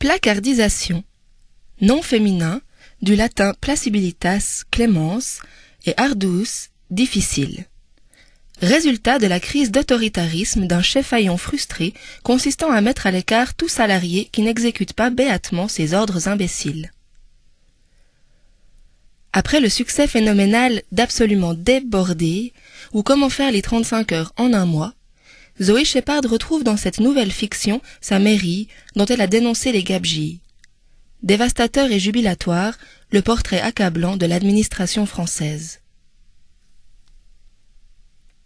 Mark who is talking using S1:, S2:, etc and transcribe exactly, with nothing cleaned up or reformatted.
S1: Placardisation. Nom féminin, du latin placibilitas, clémence, et ardus, difficile. Résultat de la crise d'autoritarisme d'un chef-haillon frustré consistant à mettre à l'écart tout salarié qui n'exécute pas béatement ses ordres imbéciles. Après le succès phénoménal d'Absolument débordé, ou Comment faire les trente-cinq heures en un mois, Zoé Shepard retrouve dans cette nouvelle fiction sa mairie dont elle a dénoncé les gabegies. Dévastateur et jubilatoire, le portrait accablant de l'administration française.